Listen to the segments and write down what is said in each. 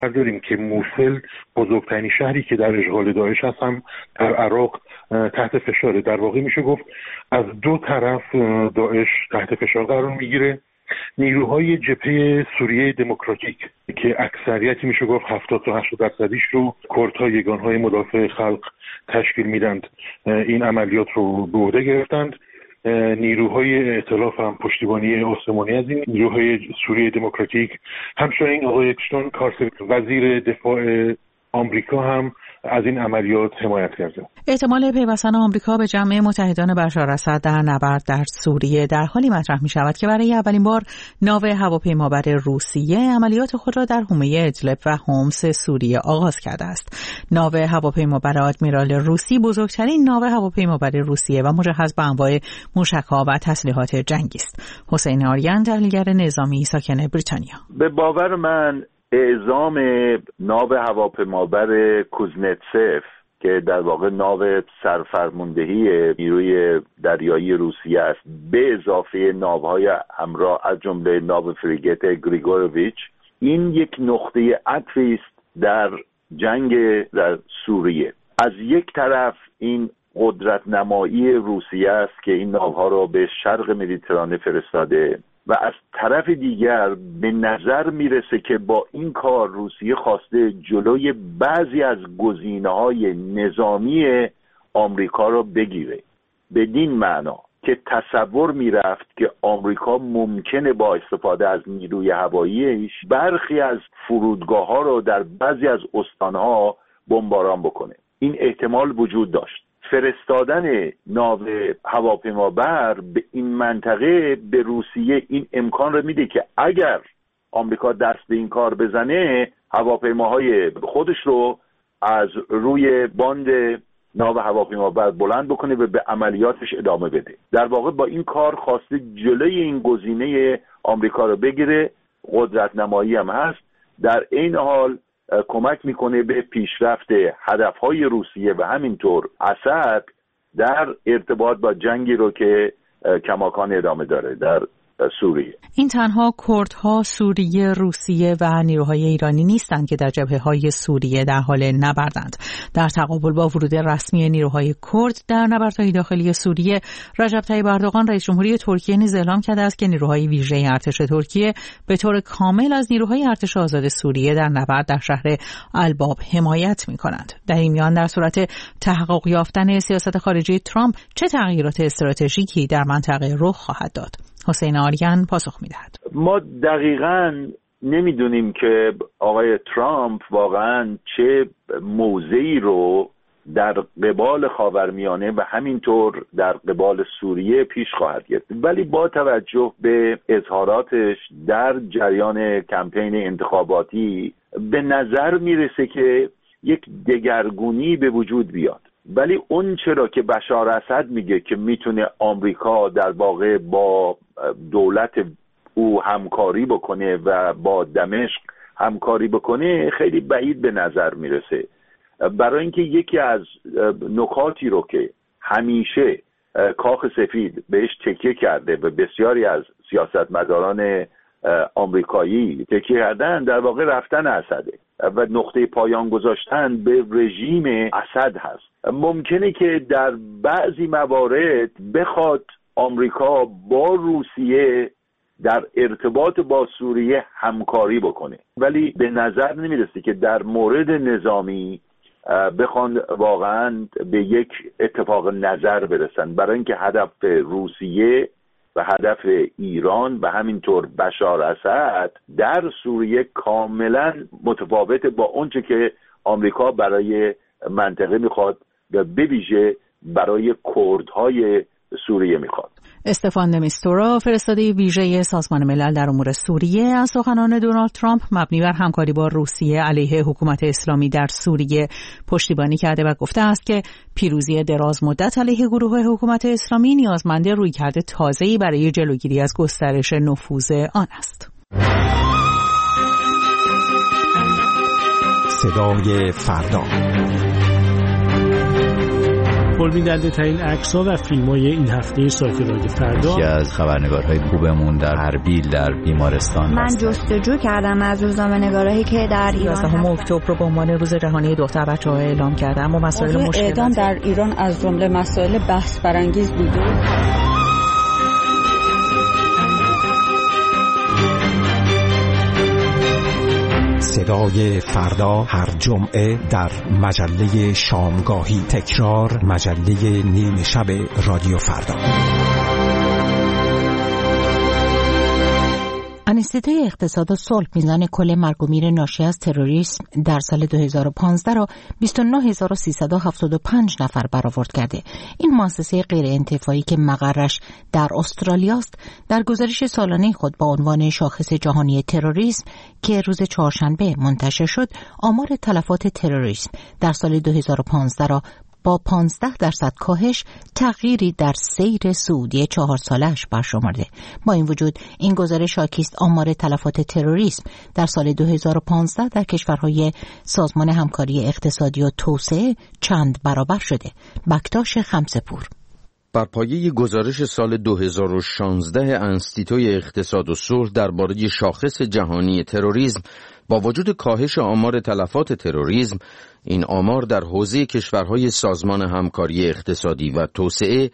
داریم که موصل بزرگترین شهری که در اشغال داعش هست هم در عراق تحت فشاره. در واقع میشه گفت از دو طرف داعش تحت فشار قرار میگیره. نیروهای جبهه سوریه دموکراتیک که اکثریتی میشه گفت 70 تا 80% رو کردها، یگانهای مدافع خلق تشکیل میدند، این عملیات رو به عهده گرفتند. نیروهای ائتلاف هم پشتیبانی آسمانی از این نیروهای سوریه دموکراتیک. همچنین آقای اکشتون کارسر وزیر دفاع آمریکا هم از این عملیات حمایت کرده. احتمال پیوستن آمریکا به جمع متحدان بشار اسد در نبرد در سوریه در حالی مطرح می شود که برای اولین بار ناو هواپیمابر روسیه عملیات خود را در حومه ادلب و حمص سوریه آغاز کرده است. ناو هواپیمابر آدمیرال روسی بزرگترین ناو هواپیمابر روسیه و مجهز به انواع موشک‌ها و تسلیحات جنگی است. حسین آریان، تحلیلگر نظامی ساکن بریتانیا: به باور من اعزام ناو هواپیمابر کوزنتسف که در واقع ناو سرفرماندهی نیروی دریایی روسیه است به اضافه ناوهای همراه از جمله ناو فریگت گریگورویچ، این یک نقطه عطف است در جنگ در سوریه. از یک طرف این قدرت نمایی روسیه است که این ناوها را به شرق مدیترانه فرستاده و از طرف دیگر به نظر میرسه که با این کار روسیه خواسته جلوی بعضی از گزینه‌های نظامی آمریکا را بگیره، بدین معنا که تصور میرفت که آمریکا ممکنه با استفاده از نیروی هواییش برخی از فرودگاه‌ها را در بعضی از استان‌ها بمباران بکنه. این احتمال وجود داشت. فرستادن ناو هواپیمابر به این منطقه به روسیه این امکان رو میده که اگر آمریکا دست به این کار بزنه هواپیماهای خودش رو از روی باند ناو هواپیمابر بلند بکنه و به عملیاتش ادامه بده. در واقع با این کار خواسته جلوی این گزینه آمریکا رو بگیره. قدرت نمایی هم هست، در این حال کمک میکنه به پیشرفت هدفهای روسیه و همینطور اسد در ارتباط با جنگی رو که کماکان ادامه داره در سوریه. این تنها کردها، سوریه، روسیه و نیروهای ایرانی نیستند که در جبهه‌های سوریه در حال نبردند. در تقابل با ورود رسمی نیروهای کرد در نبردهای داخلی سوریه، رجب طیب اردوغان رئیس جمهوری ترکیه نیز اعلام کرده است که نیروهای ویژه ارتش ترکیه به طور کامل از نیروهای ارتش آزاد سوریه در نبرد در شهر الباب حمایت می‌کنند. در این میان در صورت تحقق یافتن سیاست خارجی ترامپ چه تغییرات استراتژیکی در منطقه رخ خواهد داد؟ حسین آریان پاسخ می‌دهد. ما دقیقاً نمیدونیم که آقای ترامپ واقعاً چه موضعی رو در قبال خاورمیانه و همینطور در قبال سوریه پیش خواهد گرفت، ولی با توجه به اظهاراتش در جریان کمپین انتخاباتی به نظر میرسه که یک دگرگونی به وجود بیاد. ولی اون چرا که بشار اسد میگه که میتونه آمریکا در واقع با دولت او همکاری بکنه و با دمشق همکاری بکنه خیلی بعید به نظر میرسه، برای اینکه یکی از نکاتی رو که همیشه کاخ سفید بهش تکیه کرده و بسیاری از سیاستمداران آمریکایی تکیه کردن در واقع رفتن اسده و نقطه پایان گذاشتن به رژیم اسد هست. ممکنه که در بعضی موارد بخواد آمریکا با روسیه در ارتباط با سوریه همکاری بکنه، ولی به نظر نمیرسه که در مورد نظامی بخوان واقعا به یک اتفاق نظر برسن، برای اینکه هدف روسیه و هدف ایران و همینطور بشار اسد در سوریه کاملا متفاوته با اونچه که آمریکا برای منطقه میخواد و به ویژه برای کردهای سوریه میخواد. استفان د میستورا، فرستاده ویژه سازمان ملل در امور سوریه، از سخنان دونالد ترامپ مبنی بر همکاری با روسیه علیه حکومت اسلامی در سوریه پشتیبانی کرده و گفته است که پیروزی دراز مدت علیه گروه حکومت اسلامی نیازمند رویکرد تازه‌ای برای جلوگیری از گسترش نفوذ آن است. صدای فردا. پربین دنده ترین عکس‌ها و فیلم‌های این هفته سایت رادیو فردا. یکی از خبرنگارهای خوبمون در اربیل در بیمارستان من جستجو کردم از روزنامه‌نگارایی که در ایران 11 اکتبر رو به عنوان روز جهانی دختر بچه‌ها اعلام کردن. اما مسائل مشکل اعدام در ایران از جمله مسائل بحث برانگیز بوده. صدای فردا هر جمعه در مجله شامگاهی، تکرار مجله نیم شب رادیو فردا. انستیتوی اقتصاد و صلح میزان کل مرگ و میر ناشی از تروریسم در سال 2015 را 29375 نفر برآورد کرده. این مؤسسه غیر انتفاعی که مقرش در استرالیا است، در گزارش سالانه خود با عنوان شاخص جهانی تروریسم که روز چهارشنبه منتشر شد، آمار تلفات تروریسم در سال 2015 را با 15% کاهش تغییری در سیر سعودی 4 سالش برشمرده. با این وجود این گزارش حاکی است آمار تلفات تروریسم در سال 2015 در کشورهای سازمان همکاری اقتصادی و توسعه چند برابر شده. بکتاش خمسپور. بر پایه گزارش سال 2016 انستیتوی اقتصاد و صلح درباره شاخص جهانی تروریسم، با وجود کاهش آمار تلفات تروریسم، این آمار در حوزه کشورهای سازمان همکاری اقتصادی و توسعه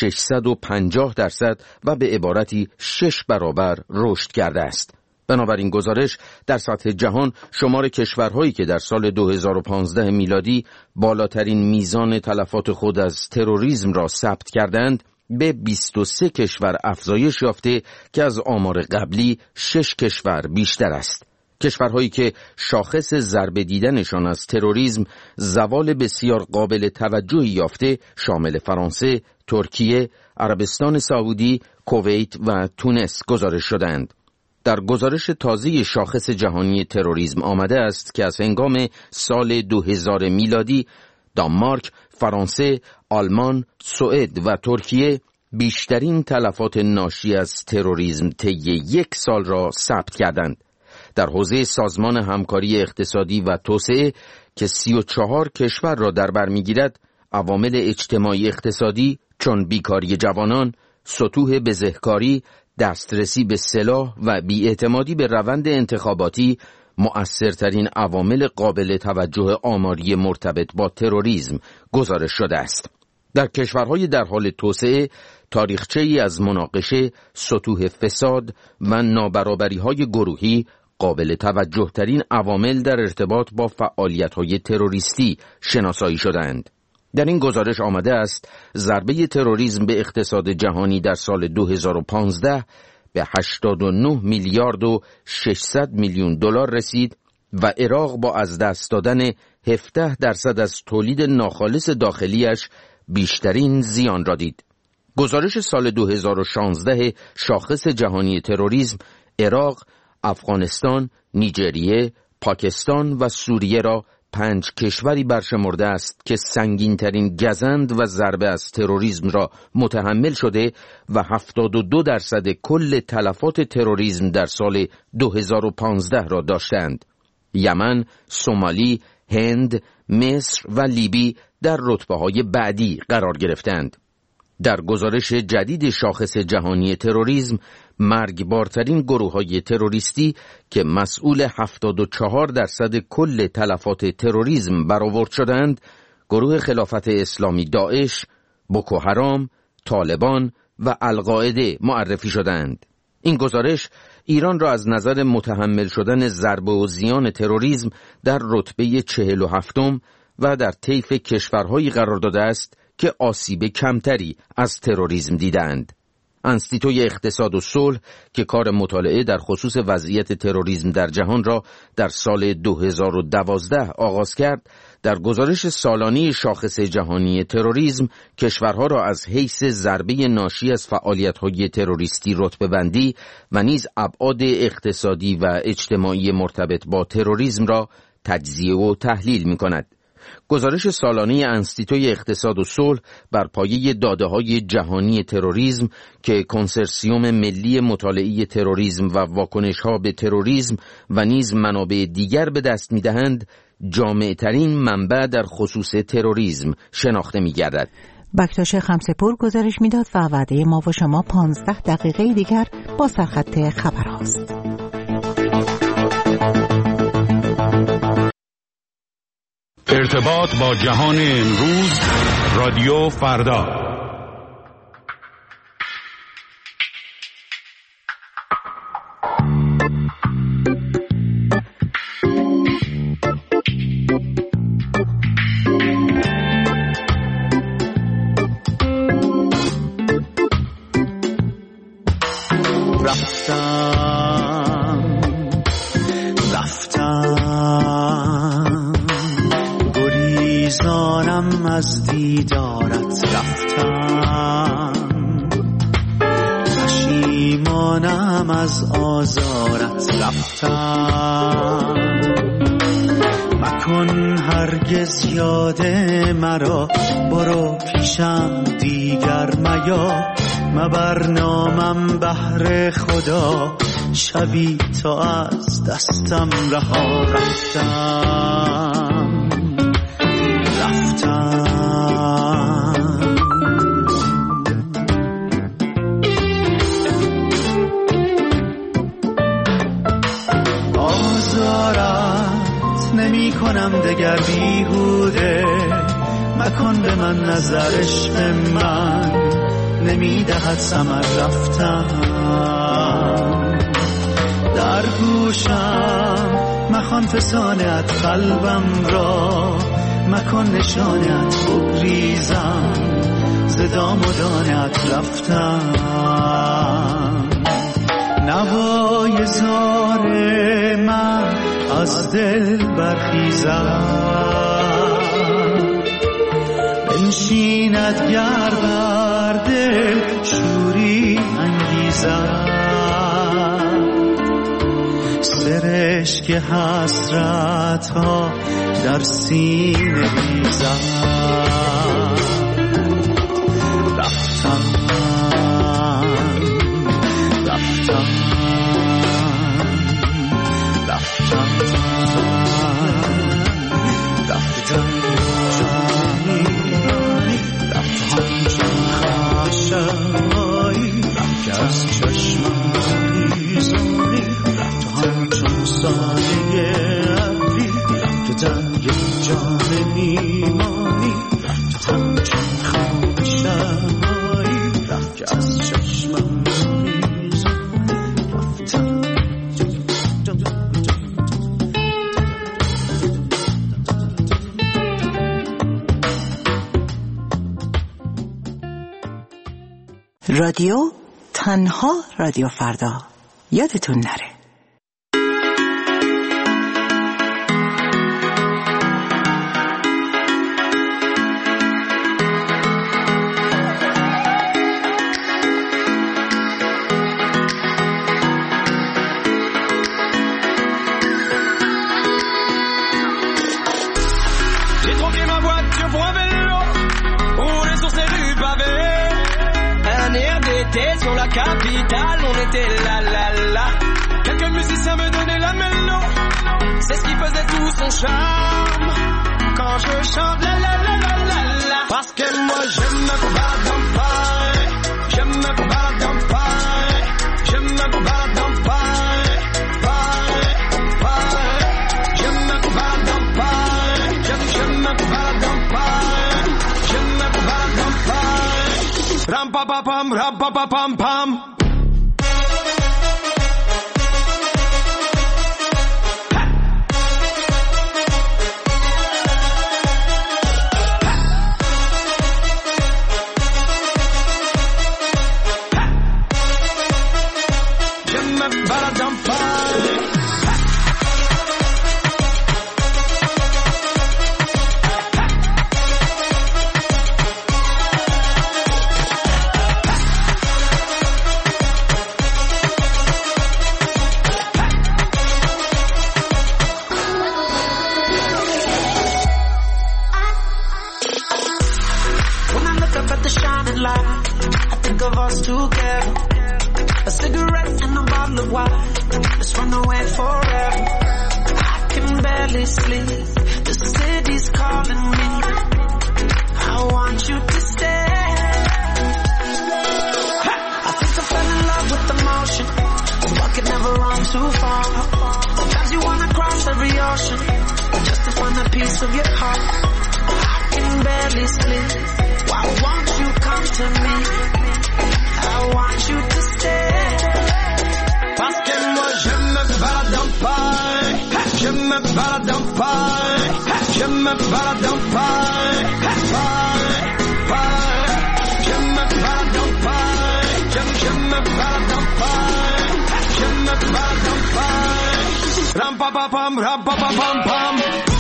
650% و به عبارتی 6 برابر رشد کرده است. بنابراین گزارش در سطح جهان شمار کشورهایی که در سال 2015 میلادی بالاترین میزان تلفات خود از تروریسم را ثبت کردند به 23 کشور افزایش یافته که از آمار قبلی 6 کشور بیشتر است. کشورهایی که شاخص ضربه دیدنشان از تروریسم زوال بسیار قابل توجهی یافته شامل فرانسه، ترکیه، عربستان سعودی، کویت و تونس گزارش شدند. در گزارش تازه شاخص جهانی تروریسم آمده است که از هنگام سال 2000 میلادی دانمارک، فرانسه، آلمان، سوئد و ترکیه بیشترین تلفات ناشی از تروریسم طی یک سال را ثبت کردند. در حوزه سازمان همکاری اقتصادی و توسعه که 34 کشور را در بر می‌گیرد، عوامل اجتماعی اقتصادی چون بیکاری جوانان، سطوح بزهکاری، دسترسی به سلاح و بی‌اعتمادی به روند انتخاباتی مؤثرترین عوامل قابل توجه آماری مرتبط با تروریسم گزارش شده است. در کشورهای در حال توسعه تاریخچه‌ای از مناقشه، سطوح فساد و نابرابری‌های گروهی قابل توجه ترین عوامل در ارتباط با فعالیت‌های تروریستی شناسایی شدند. در این گزارش آمده است ضربه تروریسم به اقتصاد جهانی در سال 2015 به 89 میلیارد و 600 میلیون دلار رسید و عراق با از دست دادن 17% از تولید ناخالص داخلیش بیشترین زیان را دید. گزارش سال 2016 شاخص جهانی تروریسم عراق، افغانستان، نیجریه، پاکستان و سوریه را 5 کشوری برشمرده است که سنگین‌ترین گزند و ضربه از تروریسم را متحمل شده و 72% کل تلفات تروریسم در سال 2015 را داشتند. یمن، سومالی، هند، مصر و لیبی در رتبه‌های بعدی قرار گرفتند. در گزارش جدید شاخص جهانی تروریسم، مرگبارترین گروه‌های تروریستی که مسئول 74% کل تلفات تروریسم برآورد شدند، گروه خلافت اسلامی داعش، بوکو حرام، طالبان و القاعده معرفی شدند. این گزارش ایران را از نظر متحمل شدن ضربه و زیان تروریسم در رتبه 47م و در طیف کشورهایی قرار داده است که آسیب کمتری از تروریسم دیدند. انستیتوی اقتصاد و صلح که کار مطالعه در خصوص وضعیت تروریسم در جهان را در سال 2012 آغاز کرد، در گزارش سالانه شاخص جهانی تروریسم کشورها را از حیث ضربه ناشی از فعالیت‌های تروریستی رتبه‌بندی و نیز ابعاد اقتصادی و اجتماعی مرتبط با تروریسم را تجزیه و تحلیل می‌کند. گزارش سالانه انستیتوی اقتصاد و صلح بر پایه داده‌های جهانی تروریسم که کنسرسیوم ملی مطالعه تروریسم و واکنش‌ها به تروریسم و نیز منابع دیگر به دست می‌دهند، جامع‌ترین منبع در خصوص تروریسم شناخته می‌گردد. بکتاش خمسپور گزارش میداد و وعده ما و شما 15 دقیقه دیگر با سرخط خبرهاست. ارتباط با جهان امروز، رادیو فردا. از دیدارت رفتم، پشیمانم از آزارت رفتم. مکن هرگز یاد مرا، برو پیشم دیگر میا. مبر نامم بهر خدا، شبی تا از دستم رها رفتم. نمی کنم دگر بیهوده، مکن به من نظر عشق من، نمی دهد ثمر رفتم. در گوشم مخوان فسانت قلبم را، مکن نشانت بگریزم، ز دام و دانت رفتم. نوای زار من از دل برخیزد، بنشیند گر بر دل شوری انگیزد. سرشک حسرت ها در سینه ریزد. رفتم رادیو تنها رادیو فردا، یادتون نره. Sur la capitale, on était là, là, là. Quelques musiciens me donnaient la mélo. C'est ce qui faisait tout son charme. Quand je chante la, la, la, la, la, la. Parce que moi j'aime me combattre dans Paris. J'aime me combattre dans Paris. J'aime me combattre dans Paris. Paris, Paris. J'aime me combattre dans Paris. J'aime me combattre dans Paris. J'aime me combattre dans Paris. Ram pa pa pam, ram pa pa pam pam. Je me balade en Paris. Together, a cigarette and a bottle of wine. Let's run away forever. I can barely sleep. The city's calling me. I want you to stay. so get hot. I can barely sleep. Why won't you come to me? I want you to stay. Parce que moi je me balade en paille. Je me balade en paille. Je me balade en paille. Paille, paille. Je me balade en paille. Je me balade en paille. Je me balade en paille. Ram pa pa pam, ram pa pa pam pam.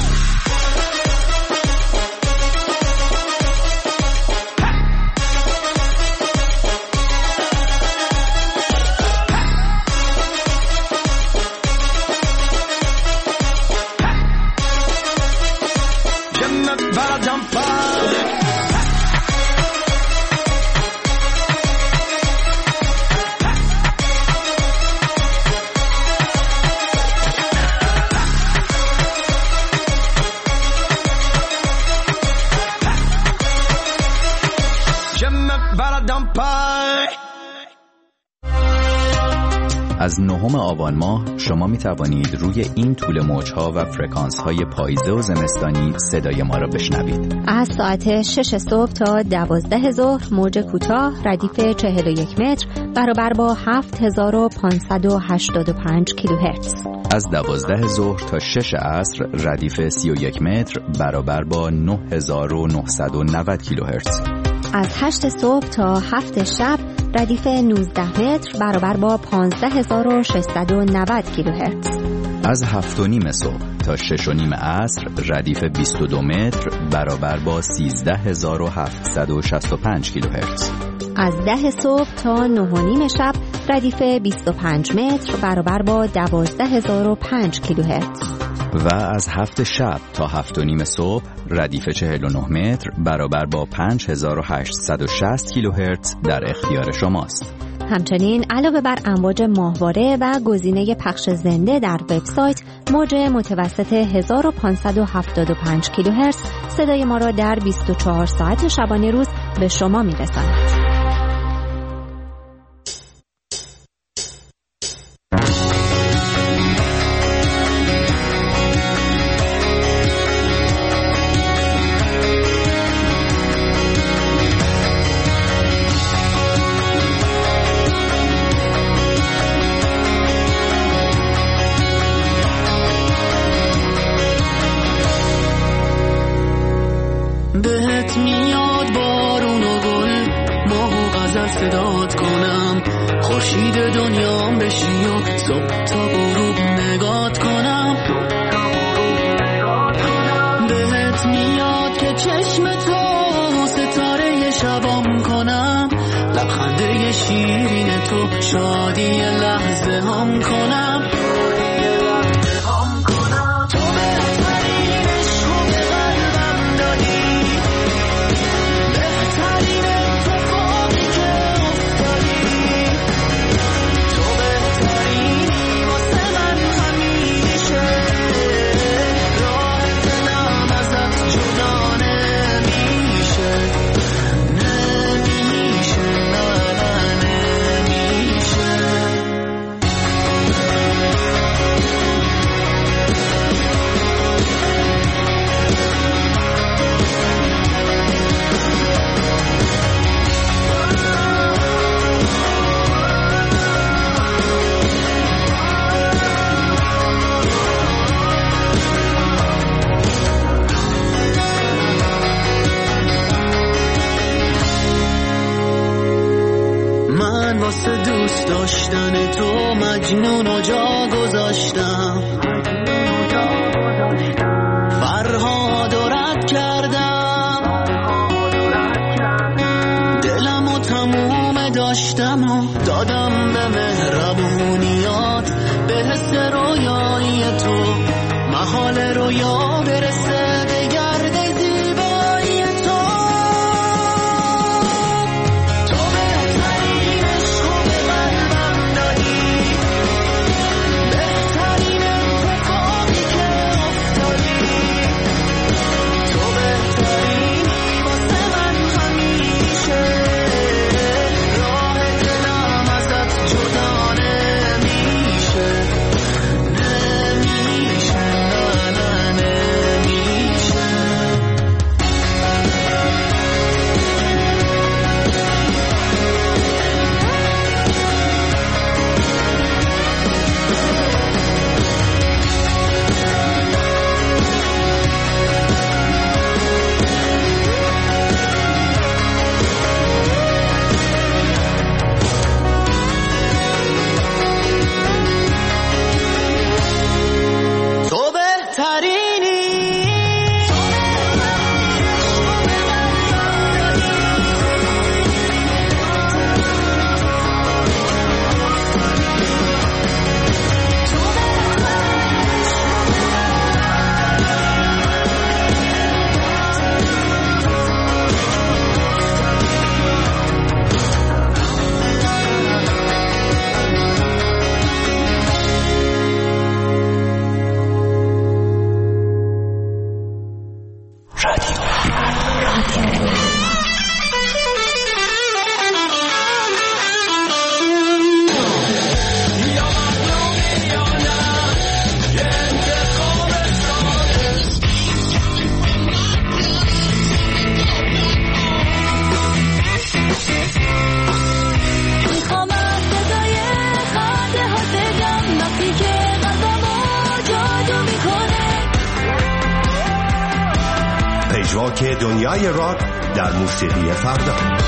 از 9 آبان ماه شما می توانید روی این طول موج‌ها و فرکانس‌های پاییزه و زمستانی صدای ما را بشنوید. از ساعت 6 صبح تا 12 ظهر موج کوتاه ردیف 41 متر برابر با 7585 کیلوهرتز. از 12 ظهر تا 6 عصر ردیف 31 متر برابر با 9990 کیلوهرتز. از 8 صبح تا 7 شب ردیف 19 متر برابر با 15690 کیلوهرتز. از 7:30 صبح تا 6:30 عصر ردیف 22 متر برابر با 13765 کیلوهرتز. از 10 صبح تا 9:30 شب ردیف 25 متر برابر با 12005 کیلوهرتز. و از 7 شب تا 7:30 صبح ردیف 49 متر برابر با 5860 کیلوهرتز در اختیار شماست. همچنین علاوه بر امواج ماهواره و گزینه پخش زنده در وبسایت، موج متوسط 1575 کیلوهرتز صدای ما را در 24 ساعت شبانه روز به شما می‌رساند. بهت میاد بارون و گل ماه و غزل صدات کنم، خورشید دنیام بشی و صبح تا غروب نگات کنم. بهت میاد که چشم تو ستاره شبام کنم، لبخنده شیرین تو شادی لحظه هم کنم. واسه دوست داشتن تو مجنون و جا گذاشتم، فرهاد و رد کردم، دلم و تموم داشتم و دادم به مهربونیات، به حس رویایی تو محال رویا برسه به گرد زیبایی تو. پژواک دنیای راک در موسیقی فردا.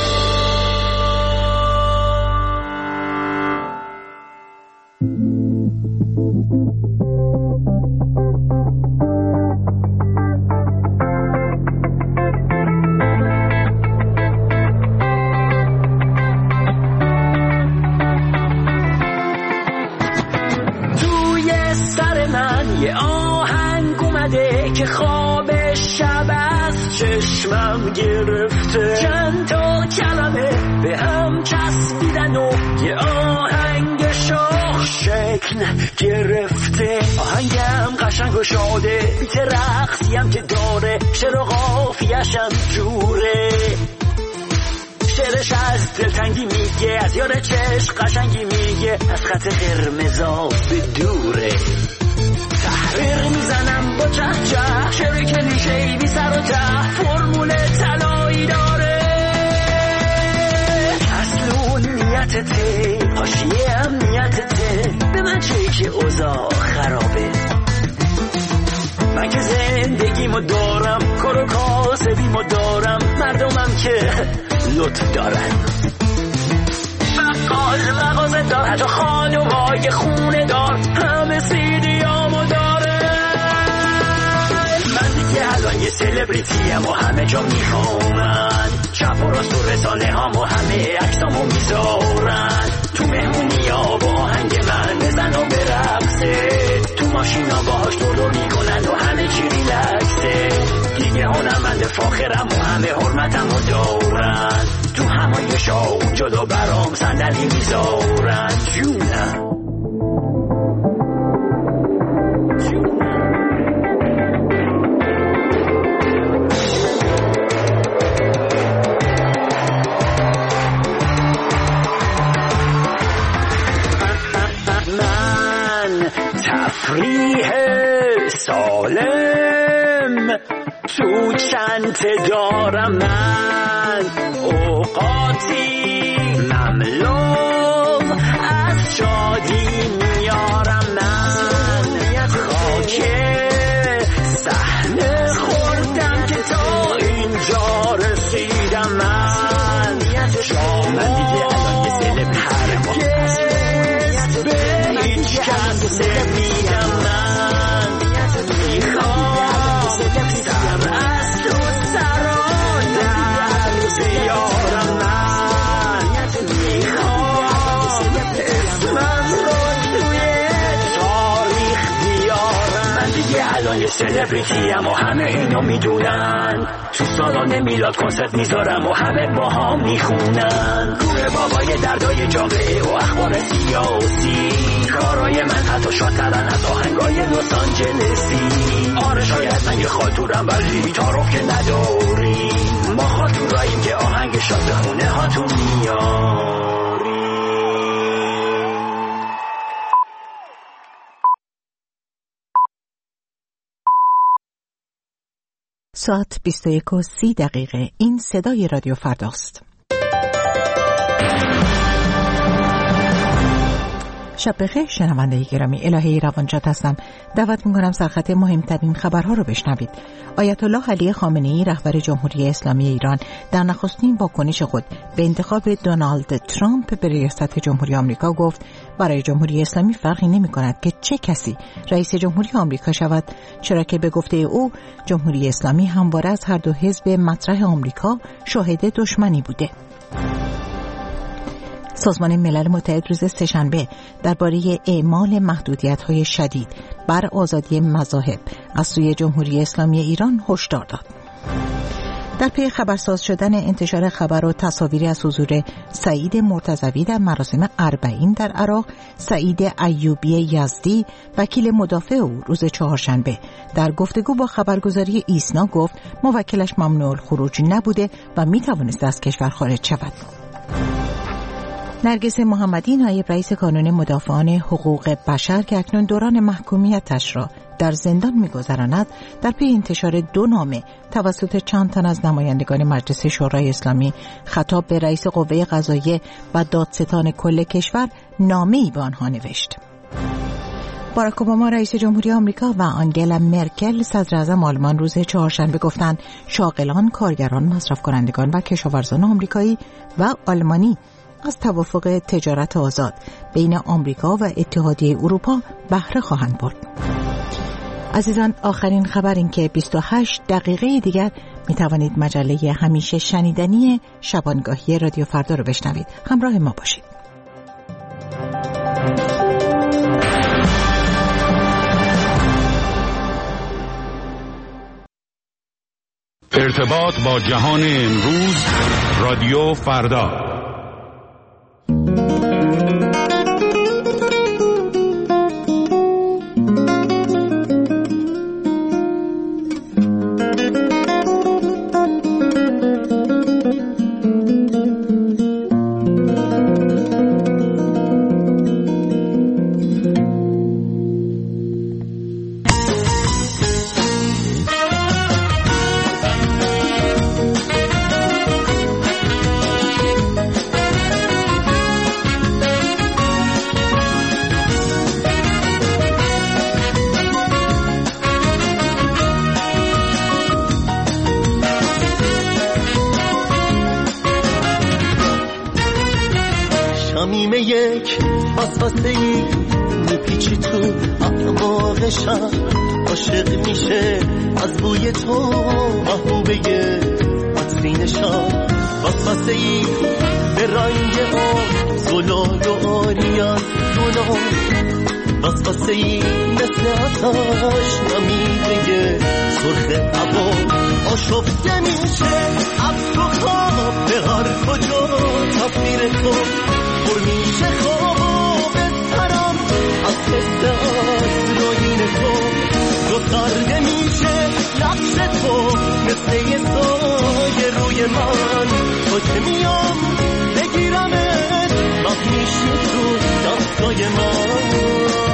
چشمم گرفته چند تا کلمه به هم چسبیدن و یه آهنگ شاخ شکل گرفته. آهنگم قشنگ و شاده بیت رقصیم که داره شعر و قافیه‌شم جوره. شعرش از دلتنگی میگه از یار چشم قشنگی میگه از خط قرمزا به دوره. تحریر میزنم با چه چه شعر کلیشه‌ای بی سر و ته فرمول طلایی داره. اصلون نیتته حاشیه امنیتته به من چه که اوضاع خرابه. من که زندگیمو دارم کار و کاسبیمو دارم مردمم که لطف دارن. بقال مغازه دار حتی خانمای خونه دار همه سیدیامو داره. من دیگه الان یه سلبریتیم و همه جا میخوامن چپ و راست و رسانه هم و همه عکسامو میذارن. تو مهمونی ها با آهنگ من بزن و برقصه تو ماشینا باهاش دور میکنن و همه چی ریلکسه. دیگه هنرمند فاخرم و همه حرمتمو دارن. تو همایشا جدا برام صندلی میذارن. جونم من تفریح سالم تو چنت دارم. من اوقاتی مملو از شادی میارم. من خاک صحنه خوردم که تا اینجا رسیدم. من دیگه الان یه سلبریتیم به هیچ کس نمیگم. من میخوام سر از تو سران در بیارم. من میخوام اسمم رو توی تاریخ بیارم. من دیگه الان یه سلبریتیم و همه اینو میدونن. تو سالن میلاد کنسرت میذارم و همه با هم میخونن. گوه بابای دردای جامعه و اخبار سیاسی. کارای من حتی شادترن از آهنگای لس آنجلسی. آره شاید من یه خاطورم ولی تعارف که نداریم. ما خاطوراییم که آهنگ شاد به خونه هاتون میاریم. ساعت 21:30 این صدای رادیو فرداست. شب بخیر شنونده گرامی، الهه روانجات هستم. دعوت می‌کنم سرخط مهمترین خبرها رو بشنوید. آیت الله علی خامنه‌ای رهبر جمهوری اسلامی ایران در نخستین واکنش خود به انتخاب دونالد ترامپ به ریاست جمهوری آمریکا گفت برای جمهوری اسلامی فرقی نمی‌کند که چه کسی رئیس جمهوری آمریکا شود، چرا که به گفته او جمهوری اسلامی همواره از هر دو حزب مطرح آمریکا شاهد دشمنی بوده. سازمان ملل متحد روز سه‌شنبه درباره اعمال محدودیت‌های شدید بر آزادی مذاهب از سوی جمهوری اسلامی ایران هشدار داد. در پی خبرساز شدن انتشار خبر و تصاویری از حضور سعید مرتضوی در مراسم اربعین در عراق، سعید ایوبی یزدی وکیل مدافع او روز چهارشنبه در گفتگو با خبرگزاری ایسنا گفت موکلش ممنوع الخروج نبوده و میتوانست از کشور خارج شود. نرگس محمدی نایب رئیس کانون مدافعان حقوق بشر که اکنون دوران محکومیتش را در زندان می‌گذراند، در پی انتشار 2 نامه توسط چند تن از نمایندگان مجلس شورای اسلامی خطاب به رئیس قوه قضاییه و دادستان کل کشور نامه‌ای به آنها نوشت. باراک اوباما رئیس جمهوری آمریکا و آنگلا مرکل صدر اعظم آلمان روز چهارشنبه گفتند شاغلان، کارگران، مصرف کنندگان و کشاورزان آمریکایی و آلمانی از توافق تجارت آزاد بین آمریکا و اتحادیه اروپا بهره خواهند برد. عزیزان، آخرین خبر این که 28 دقیقه دیگر می توانید مجله همیشه شنیدنی شبانگاهی رادیو فردا رو بشنوید. همراه ما باشید. ارتباط با جهان امروز، رادیو فردا. وسوسه‌ای میپیچی تو اعماق شب، عاشق میشه از بوی تو محبوبه عطری نشان. وسوسه‌ای به رنگ آب زلال و آری از گناه، وسوسه‌ای مثل آتش نمیده سرخ هوا. آشفته میشه از تو خواب به هر کجا تصویر تو پر میشه خواب سرم از حس آسراین تو. دو سرده میشه لبس تو مثل یه سایه روی من. تو که میام بگیرمت وقت میشی تو دستای من.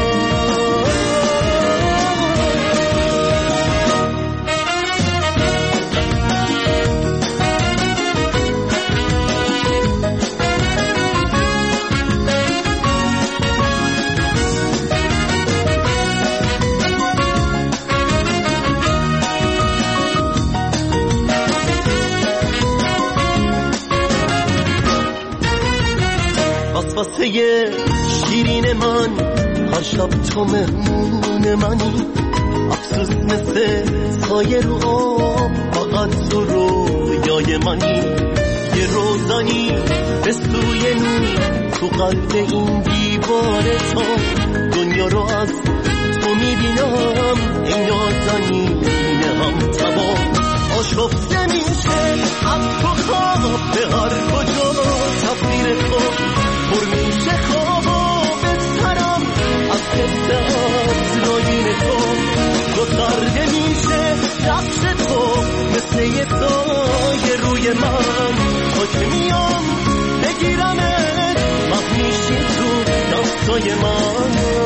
واسه شیرین من هر شب تو مهمون منی، افسوس مثل سایه رو آب فقط تو رویای منی. یه روزانی به سوی نور تو قلب این دیوار تو، دنیا رو از تو میبینم ای نازنین هم تمام. آشفته میشه از تو خواب به هر کجا تصویر تو پر میشه خوابا به سرم از حس آسراین تو. تو سرده میشه لبس تو مثل یه سایه روی من. تو که میام بگیرمت وقت میشی تو دستای من.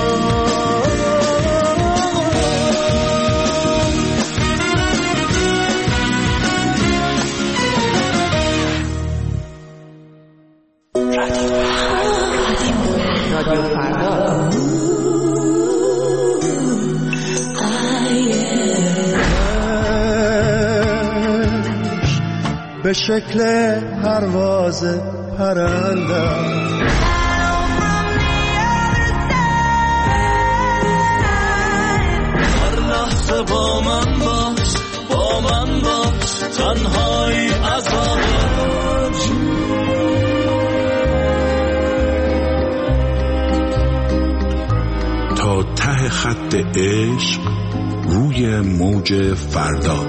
رادیو فردا. به شکل پرواز پرنده هر لحظه با من باش، با من باش، تنهایی عذابش. تا ته خط عشق روی موج فردا.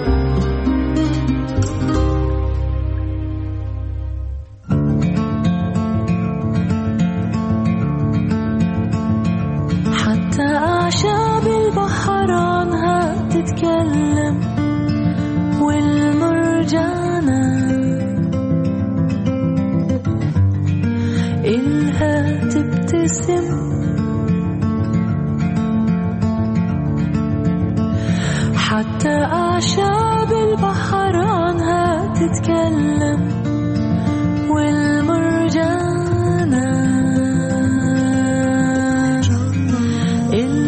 حتى أعشاب البحران هتتكلم والمرجانة إلها تبتسم. حتى أعشاب البحران هتتكلم والمرجانة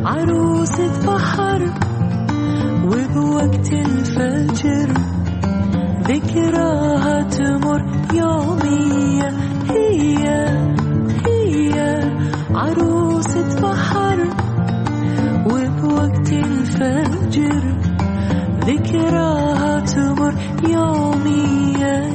عروسة بحر وبوقت الفجر ذكراها تمر يومية. هي عروسة بحر وبوقت الفجر ذكراها تمر يومية.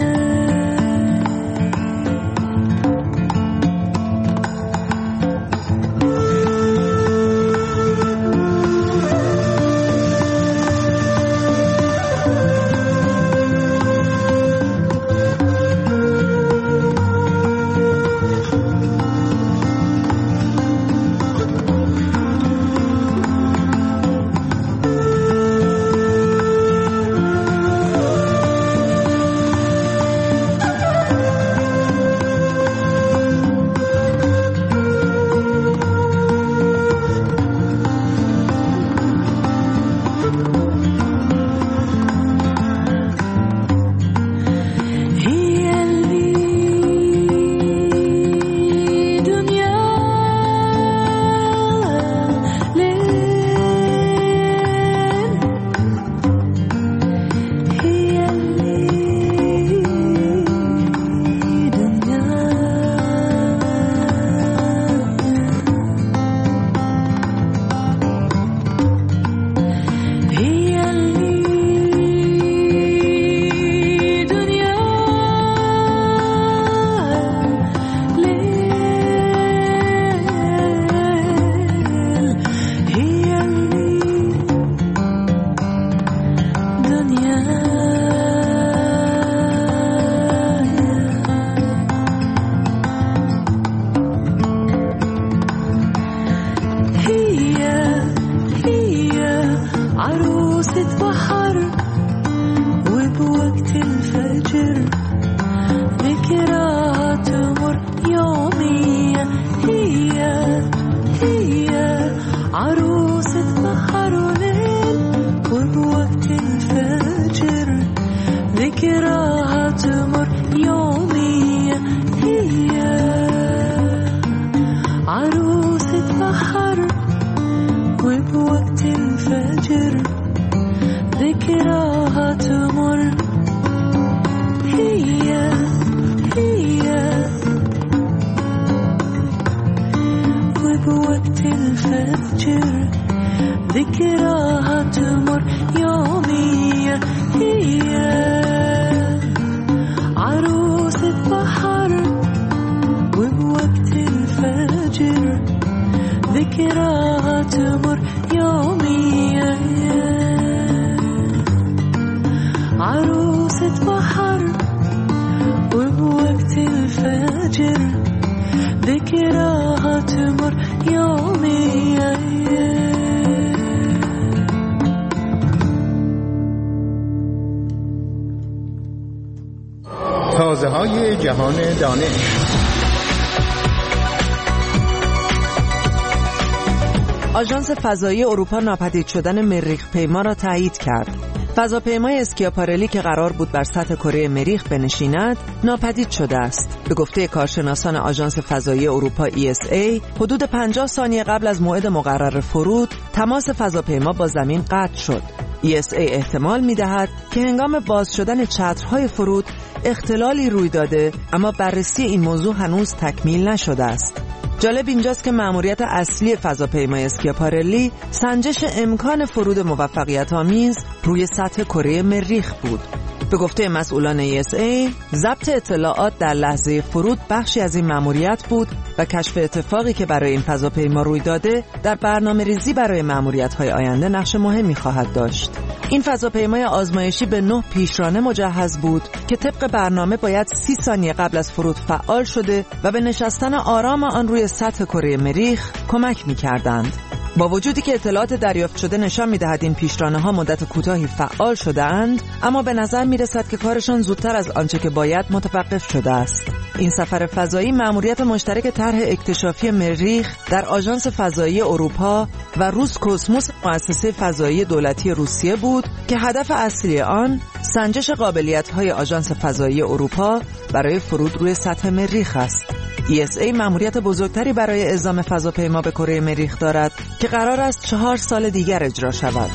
تازه‌های جهان دانش. آژانس فضایی اروپا ناپدید شدن مریخ پیما را تایید کرد. فضاپیمای اسکیاپارلی که قرار بود بر سطح کره مریخ بنشیند، ناپدید شده است. به گفته کارشناسان آژانس فضایی اروپا ESA، حدود 50 ثانیه قبل از موعد مقرر فرود، تماس فضاپیما با زمین قطع شد. ESA احتمال می‌دهد که هنگام باز شدن چترهای فرود اختلالی روی داده، اما بررسی این موضوع هنوز تکمیل نشده است. جالب اینجاست که مأموریت اصلی فضاپیمای اسکیاپارلی سنجش امکان فرود موفقیت‌آمیز روی سطح کره مریخ بود. به گفته مسئولان ESA، ضبط اطلاعات در لحظه فرود بخشی از این مأموریت بود و کشف اتفاقی که برای این فضاپیما روی داده در برنامه‌ریزی برای مأموریت‌های آینده نقش مهمی خواهد داشت. این فضاپیمای آزمایشی به 9 پیشرانه مجهز بود که طبق برنامه باید 30 ثانیه قبل از فرود فعال شده و به نشستن آرام آن روی سطح کره مریخ کمک می‌کردند. با وجودی که اطلاعات دریافت شده نشان می‌دهد این پیشرانه‌ها مدت کوتاهی فعال شده‌اند، اما به نظر می‌رسد که کارشان زودتر از آنچه که باید متوقف شده است. این سفر فضایی مأموریت مشترک طرح اکتشافی مریخ در آژانس فضایی اروپا و روسکوسموس، مؤسسه فضایی دولتی روسیه بود که هدف اصلی آن سنجش قابلیت‌های آژانس فضایی اروپا برای فرود روی سطح مریخ است. ESA مأموریت بزرگتری برای اعزام فضاپیما به کره مریخ دارد که قرار است 4 سال دیگر اجرا شود.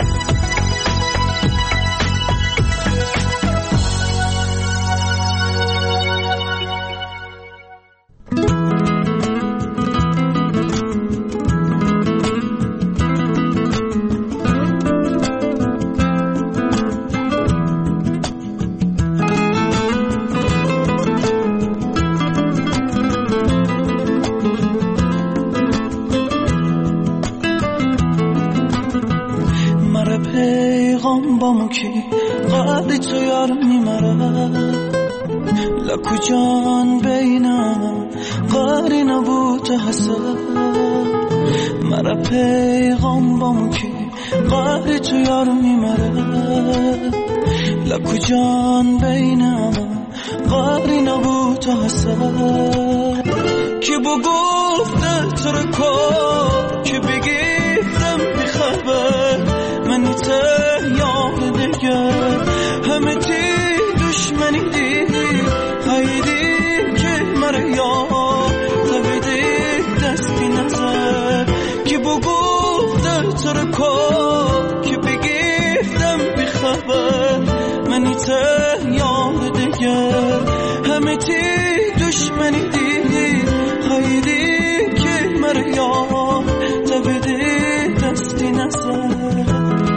لکو جان بینم قاری نبود حسد مرا پیغام بامو که قاری تو یارو میمره لکو جان بینم قاری نبود حسد که بگفته ترکو که بگیفتم بخبر منی ته یاد دیگه همه تی دشمنی دیدی خیلی که مرا یاد تبیدی دستی نظر که بگفته ترکو که بگیفتم بخبر منی ته یاد دیگه همه تی دشمنی دیدی خیلی که مرا یاد تبیدی دستی نظر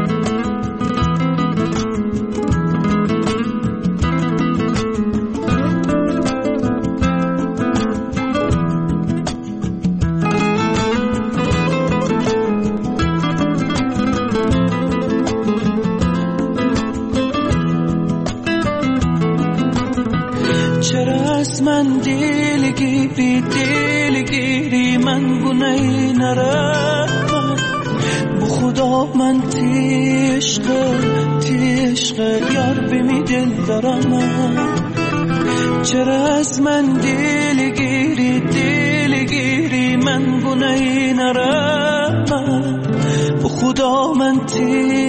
من دیلگیری من گناهی نرم بو خدا من تی عشق یار بمی دل دارم چرا از من دیلگیری من گناهی نرم بو خدا من تی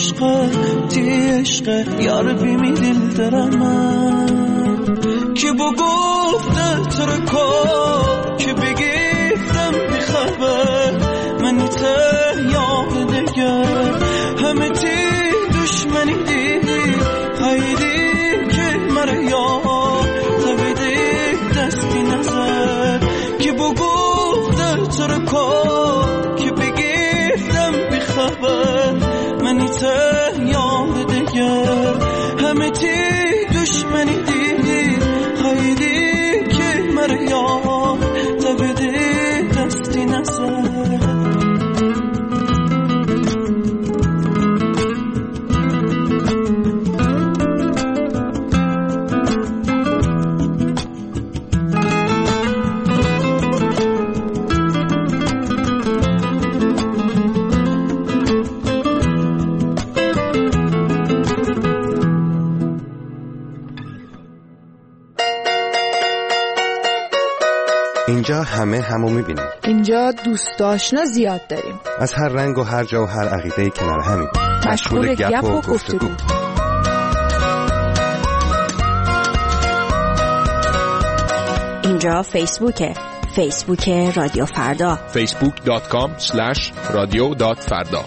عشق یار بمی دل دارم که بگفته ترکو که بگیفتم بخبر منی ته یاد دیگه همه تی دشمنی دیدی خیلی که مرا یاد تبیدی دستی نظر که بگفته ترکو که بگیفتم بخبر منی ته یاد دیگه همه تی دشمنی دیدی خیلی که مرا یاد تبیدی دستی نظر اینجا همه همو میبینیم. اینجا دوست آشنا زیاد داریم. از هر رنگ و هر جا و هر عقیده‌ای کنار همیم. مشغول گپ و گفتگو. اینجا فیسبوک رادیو فردا. facebook.com/radio.farda.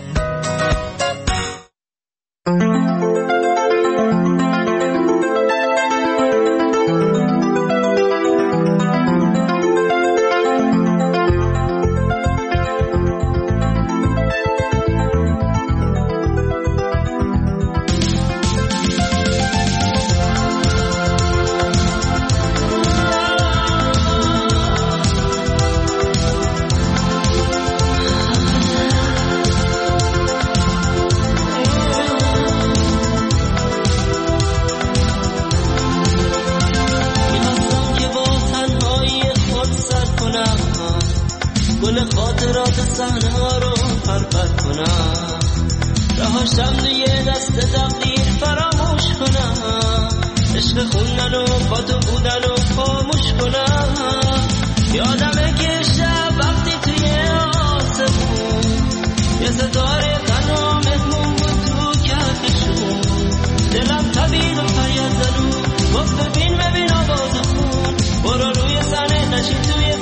ببین آواز خون برو روی سنه نشین توی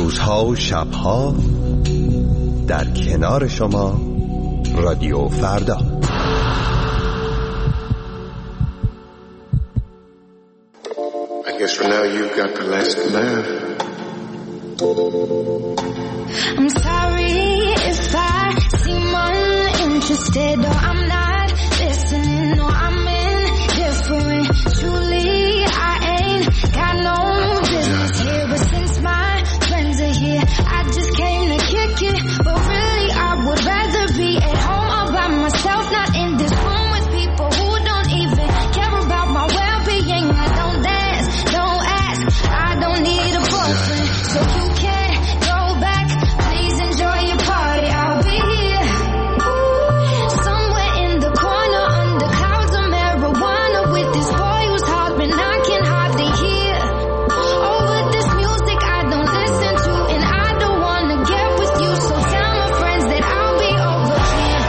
روزها و شبها در کنار شما رادیو فردا. I guess for now you've got the last laugh. I'm sorry if I seem uninterested or I'm not listening or I'm indifferent. Truly, I ain't got no business here, but since my friends are here, I just came to kick it. But really, I would rather be at home all by myself, not in this room with people who don't even care about my well-being. I don't dance, don't ask, I don't need a boyfriend, so you can't go back. Please enjoy your party, I'll be here. Somewhere in the corner under clouds of marijuana with this boy who's hollering I can hardly hear. Over this music I don't listen to, and I don't wanna get with you, so tell my friends that I'll be over here.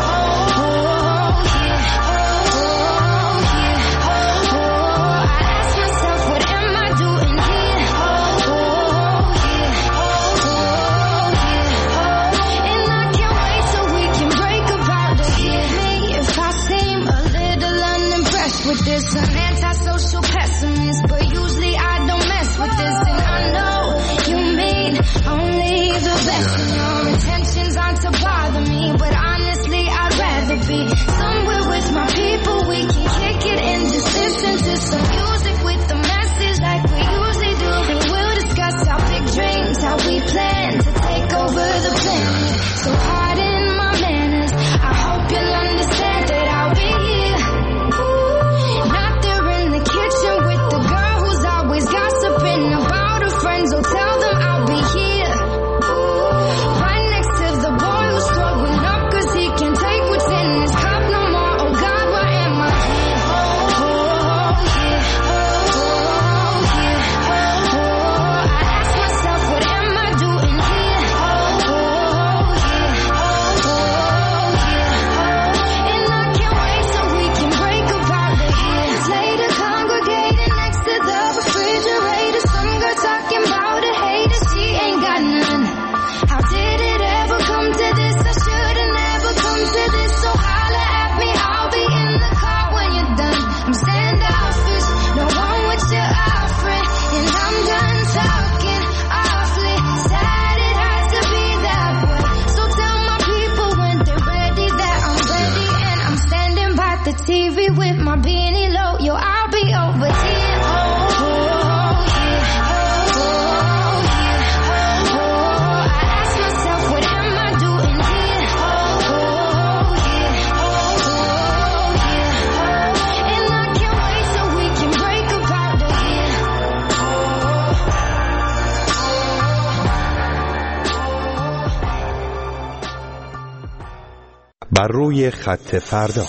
I ask myself, what am I doing here? And I can't wait till we can break about it. Forgive me if I seem a little unimpressed with this. An antisocial pessimist, but usually I don't mess with this. And I know you mean only the best, and your intentions aren't to bother me, but honestly I'd rather be somewhere with my people. We can kick it and just listen to some music with the message like we usually do, and we'll discuss our big dreams, how we plan to take over the planet. So pardon my manners, I hope you'll understand that I'll be here. Not there in the kitchen with the girl who's always gossiping about her friends, so tell them I'll be here. Right next to the boy who's throwing up cause he can't take what's in his cup no more. Oh God, why am I here? I ask myself, what am I doing here? And I can't wait till we can break about it here. Later congregating next to the refrigerator, some girl talking about a hater, she ain't got none. How did it ever come to this? I should've never come to this, so holla at me, I'll be in the car when you're done. I'm standoffish, no one with your offering, and I'm done talking awfully sad. It has to be that way, so tell my people when they're ready that I'm ready, and I'm standing by the TV with my beanie low. Yo, I'll be over here. I ask myself, what am I doing here? And I can't wait till we can break about it here. بر روی خط فردا.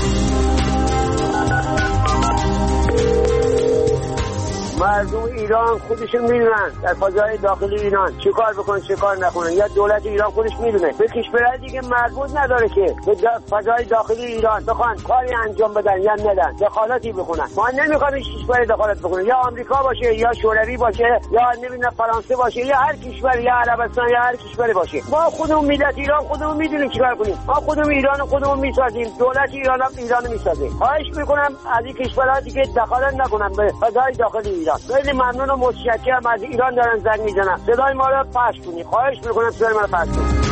مردم ایران خودشون میدونن در فضای داخلی ایران چه کار بکنن چه کار نکنن، یا دولت ایران خودش میدونه. به کشورهای دیگه مربوط نداره که به فضای داخلی ایران بخوان کاری انجام بدن یا ندن، دخالتی بکنن. ما نمیخوایم هیچ کشوری دخالت بکنه، یا آمریکا باشه یا شوروی باشه یا نمیدونم فرانسه باشه یا هر کشور یا عربستان یا هر کشوری باشه. ما خودمون ملت ایران خودمون میدونیم چیکار کنیم. ما خودمون ایران خودمون میسازیم، دولت ایران هم ایران میسازه. خواهش میکنم از این کشورها دیگه دخالت نکنن به فضای داخلی ایران. خیلی ممنون و متشکرم، از ایران دارن زنگ میزنن. صدای ما رو پخش کنید، خواهش میکنم صدای ما رو پخش کنید.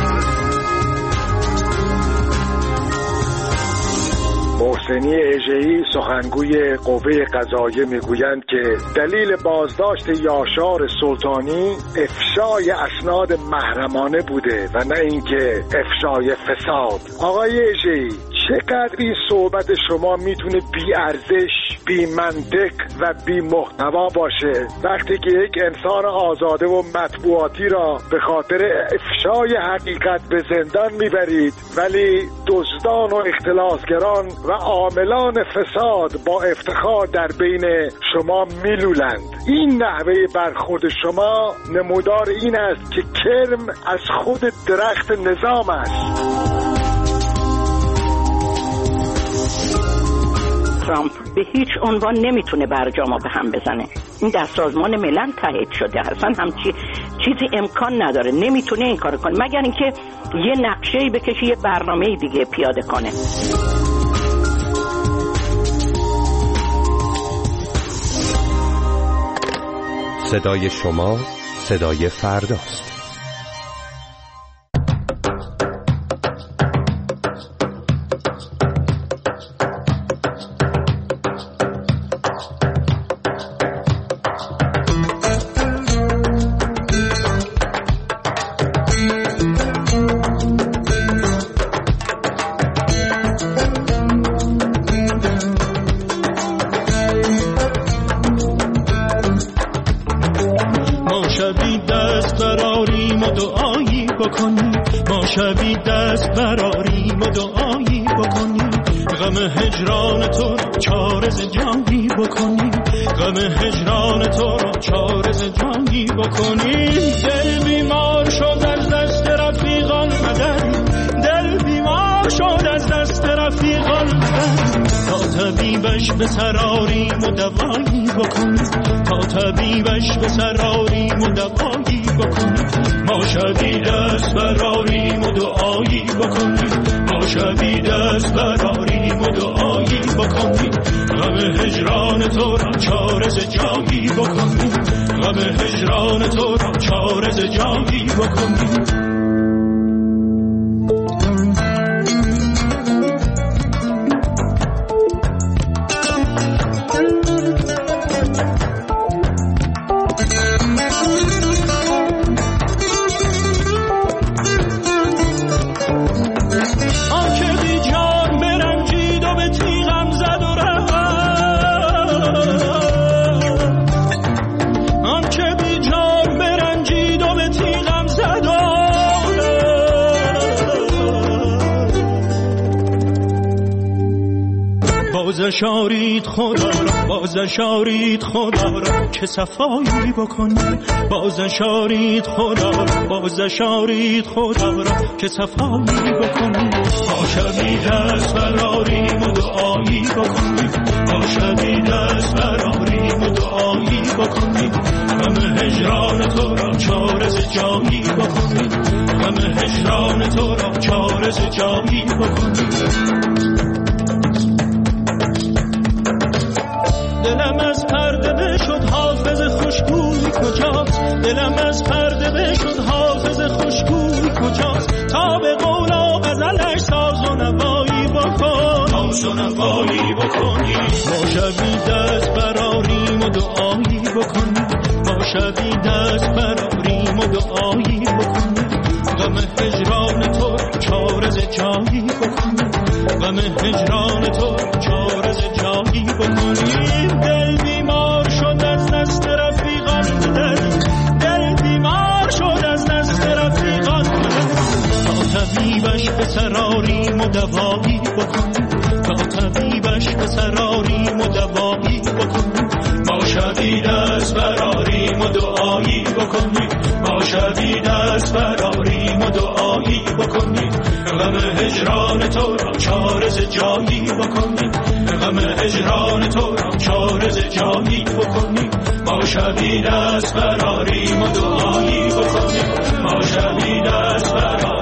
محسنی اژه‌ای سخنگوی قوه قضاییه میگویند که دلیل بازداشت یاشار سلطانی افشای اسناد محرمانه بوده و نه اینکه افشای فساد. آقای اژه‌ای، چقدر این صحبت شما میتونه بی ارزش، بی منطق و بی محتوا باشه وقتی که یک انسان آزاده و مطبوعاتی را به خاطر افشای حقیقت به زندان میبرید، ولی دزدان و اختلاسگران و عاملان فساد با افتخار در بین شما میلولند. این نحوه برخورد شما نمودار این است که کرم از خود درخت نظام است. ترامپ به هیچ عنوان نمیتونه برجامو به هم بزنه. این در سازمان ملل تایید شده. اصلا همچی چیزی امکان نداره، نمیتونه این کار کنه مگر اینکه یه نقشه‌ای بکشه، یه برنامه‌ای دیگه پیاده کنه. صدای شما صدای فرداست. به سراریم و دوایی بکنیم، تا طبیبش به سراریم و دوایی بکنیم. ما شبی دست براریم و دعایی بکنیم، ما شبی دست براریم و دعایی بکنیم. غم هجران تو را چاره ز جایی بکنیم، غم هجران تو را چاره ز جایی بکنیم. بازشارید خدا را، بازشارید خدا را که صفایی بکنیم. بازشارید خدا را، بازشارید خدا را که صفایی بکنیم. ما شبی دست براریم و دعایی بکنیم، ما شبی دست براریم و دعایی بکنیم. غم هجران تو را چاره ز جایی بکنیم، غم هجران تو را چاره ز جایی بکنیم. دلم از پرده بشد حافظ خوشگوی کجاست، دلم از پرده بشد حافظ خوشگوی کجاست. تا به قول و غزلش ساز و نوایی بکن، ساز و نوایی بکنی. ما شبی دست براریم و دعایی بکنیم، ما شبی دست براریم و دعایی بکنیم. غم هجران تو چاره ز جایی بکنیم، غم هجران تو چاره ز جایی بکنیم. دل بیمار شد از دست رفیقان بدن، دل بیمار شد از دست رفیقان بدن. تا طبیبش به سراریم و دوایی بکنیم، تا طبیبش به سراریم و دوایی بکنیم. ما شبی دست براریم و دعایی بکنیم، ما شبی دست براریم و دعایی بکنیم. غم هجران تو را چاره ز جایی بکنیم، غم هجران تو را چاره ز جایی بکنیم. ما شبی دست براریم و دعایی بکنیم، ما شبی دست براریم